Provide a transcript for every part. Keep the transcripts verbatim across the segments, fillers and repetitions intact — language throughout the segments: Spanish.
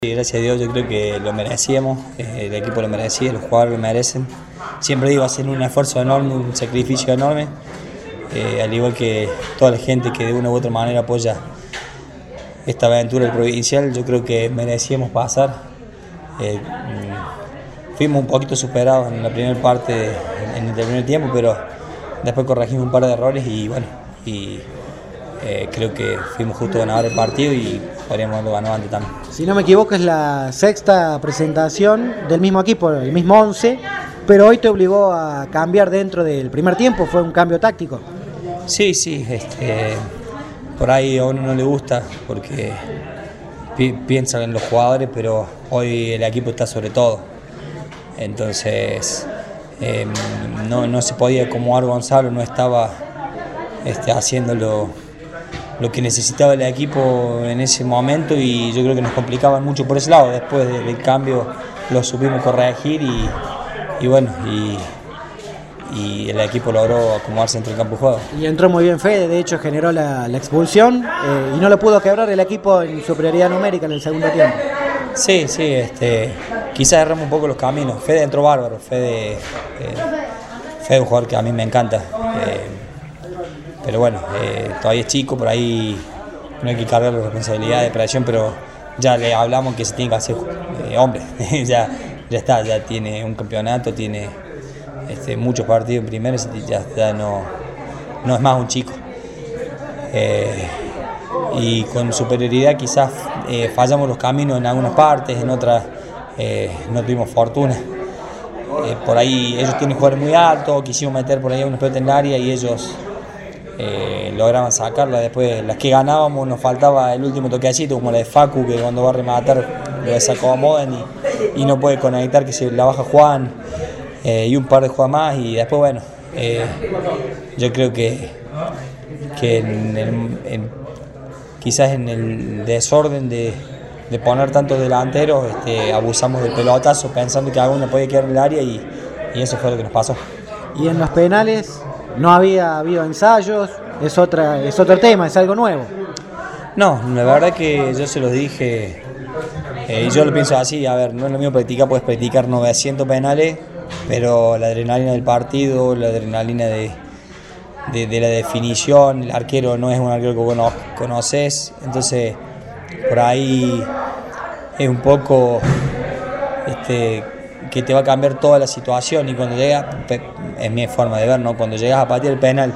Sí, gracias a Dios, yo creo que lo merecíamos, eh, el equipo lo merecía, los jugadores lo merecen. Siempre digo, hacen un esfuerzo enorme, un sacrificio enorme, eh, al igual que toda la gente que de una u otra manera apoya esta aventura del provincial. Yo creo que merecíamos pasar. Eh, fuimos un poquito superados en la primera parte, en el primer tiempo, pero después corregimos un par de errores y bueno, y eh, creo que fuimos justo a ganar el partido y podríamos haberlo ganado antes también. Si no me equivoco, es la sexta presentación del mismo equipo, el mismo once, pero hoy te obligó a cambiar dentro del primer tiempo, fue un cambio táctico. Sí, sí, este, por ahí a uno no le gusta porque pi piensan en los jugadores, pero hoy el equipo está sobre todo. Entonces, eh, no, no se podía acomodar Gonzalo, no estaba este, haciéndolo lo que necesitaba el equipo en ese momento y yo creo que nos complicaban mucho por ese lado. Después de, del cambio lo supimos corregir y, y bueno, y, y el equipo logró acomodarse entre el campo de juego. Y entró muy bien Fede, de hecho generó la, la expulsión eh, y no lo pudo quebrar el equipo en superioridad numérica en el segundo tiempo. Sí, sí, este, quizás erramos un poco los caminos. Fede entró bárbaro, Fede, eh, Fede es un jugador que a mí me encanta. Eh, Pero bueno, eh, todavía es chico, por ahí no hay que cargar la responsabilidad de presión, pero ya le hablamos que se tiene que hacer eh, hombre, ya, ya está, ya tiene un campeonato, tiene este, muchos partidos en primera, ya, ya no, no es más un chico. Eh, y con superioridad quizás eh, fallamos los caminos en algunas partes, en otras eh, no tuvimos fortuna. Eh, por ahí ellos tienen jugadores muy altos, quisimos meter por ahí unos pelotas en el área y ellos Eh, lograban sacarla. Después las que ganábamos nos faltaba el último toquecito, como la de Facu, que cuando va a rematar lo desacomodan y, y no puede conectar, que se la baja Juan, eh, y un par de jugadas más y después bueno, eh, yo creo que, que en el, en, quizás en el desorden de, de poner tantos delanteros este, abusamos del pelotazo pensando que alguno podía quedar en el área y, y eso fue lo que nos pasó. Y en los penales no había habido ensayos, es, otra, es otro tema, es algo nuevo. No, la verdad que yo se los dije, eh, y yo lo pienso así, a ver, no es lo mismo practicar, puedes practicar novecientos penales, pero la adrenalina del partido, la adrenalina de, de, de la definición, el arquero no es un arquero que vos conoces, entonces por ahí es un poco este, que te va a cambiar toda la situación y cuando llegas, es mi forma de ver, ¿no? Cuando llegas a patear el penal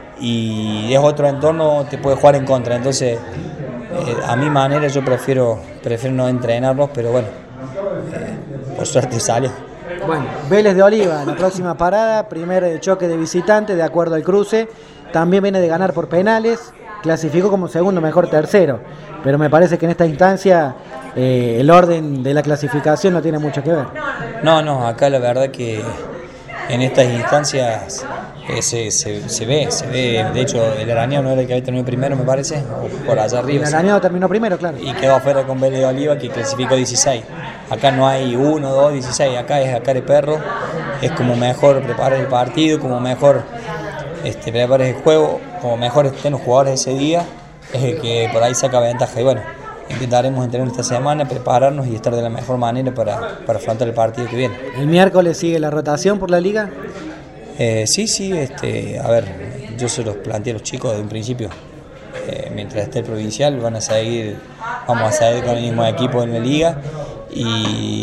y es otro entorno, te puede jugar en contra. Entonces, eh, a mi manera yo prefiero, prefiero no entrenarlos, pero bueno, eh, por suerte salió. Bueno, Vélez de Oliva, la próxima parada, primer choque de visitante de acuerdo al cruce, también viene de ganar por penales, clasificó como segundo, mejor tercero, pero me parece que en esta instancia eh, el orden de la clasificación no tiene mucho que ver. No, no, acá la verdad que en estas instancias eh, se, se, se ve, se ve, de hecho el Arañado no era el que había terminado primero me parece, o por allá arriba. El Arañado terminó primero, claro. Y quedó afuera con Vélez de Oliva que clasificó dieciséis. Acá no hay uno, dos, dieciséis, acá es acá de perro, es como mejor preparar el partido, como mejor este, preparar el juego, como mejor estén los jugadores ese día, es el que por ahí saca ventaja y bueno. Intentaremos entrenar esta semana, prepararnos y estar de la mejor manera para, para afrontar el partido que viene. ¿El miércoles sigue la rotación por la liga? Eh, sí, sí, este, a ver, yo se los planteé a los chicos desde un principio. Eh, mientras esté el provincial van a seguir, vamos a seguir con el mismo equipo en la liga y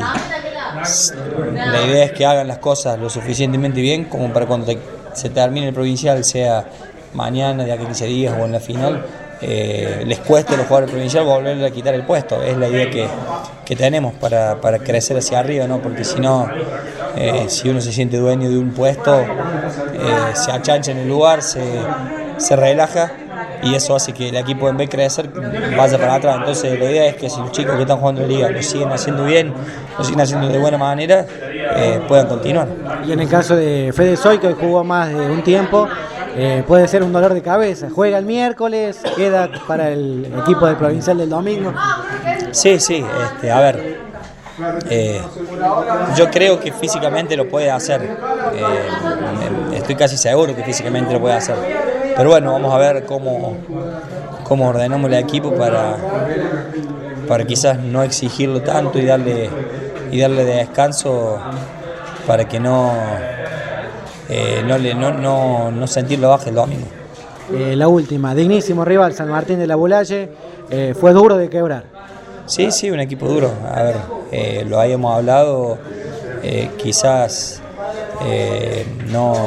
la idea es que hagan las cosas lo suficientemente bien como para cuando te, se termine el provincial, sea mañana, de aquí a quince días o en la final, Eh, les cueste a los jugadores provinciales volverle a quitar el puesto. Es la idea que, que tenemos para, para crecer hacia arriba, ¿no? Porque si no, eh, si uno se siente dueño de un puesto, eh, se achancha en el lugar, se, se relaja y eso hace que el equipo en vez de crecer vaya para atrás. Entonces la idea es que si los chicos que están jugando en la liga lo siguen haciendo bien, lo siguen haciendo de buena manera, eh, puedan continuar. Y en el caso de Fede Soy, que hoy jugó más de un tiempo, Eh, puede ser un dolor de cabeza. Juega el miércoles, queda para el equipo del provincial del domingo. Sí, sí, este, a ver, eh, yo creo que físicamente lo puede hacer, eh, estoy casi seguro que físicamente lo puede hacer, pero bueno, vamos a ver cómo, cómo ordenamos el equipo para, para quizás no exigirlo tanto y darle, y darle de descanso para que no, eh, no, le, no, no, no sentirlo baja el domingo. Eh, la última, dignísimo rival, San Martín de la Bulalle, eh, fue duro de quebrar. Sí, sí, un equipo duro. A ver, eh, lo habíamos hablado, eh, quizás eh, no...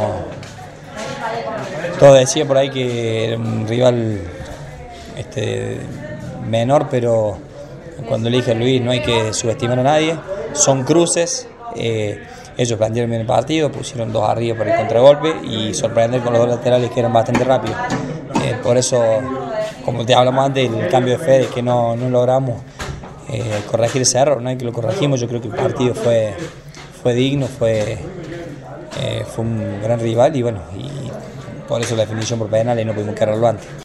Todo decía por ahí que era un rival este, menor, pero cuando le dije a Luis no hay que subestimar a nadie, son cruces. Eh, ellos plantearon bien el partido, pusieron dos arriba por el contragolpe y sorprender con los dos laterales que eran bastante rápidos. Eh, por eso, como te hablamos antes, el cambio de Fede, que no, no logramos eh, corregir ese error, no hay que lo corregimos. Yo creo que el partido fue, fue digno, fue, eh, fue un gran rival y bueno, y por eso la definición por penales no pudimos quedarlo antes.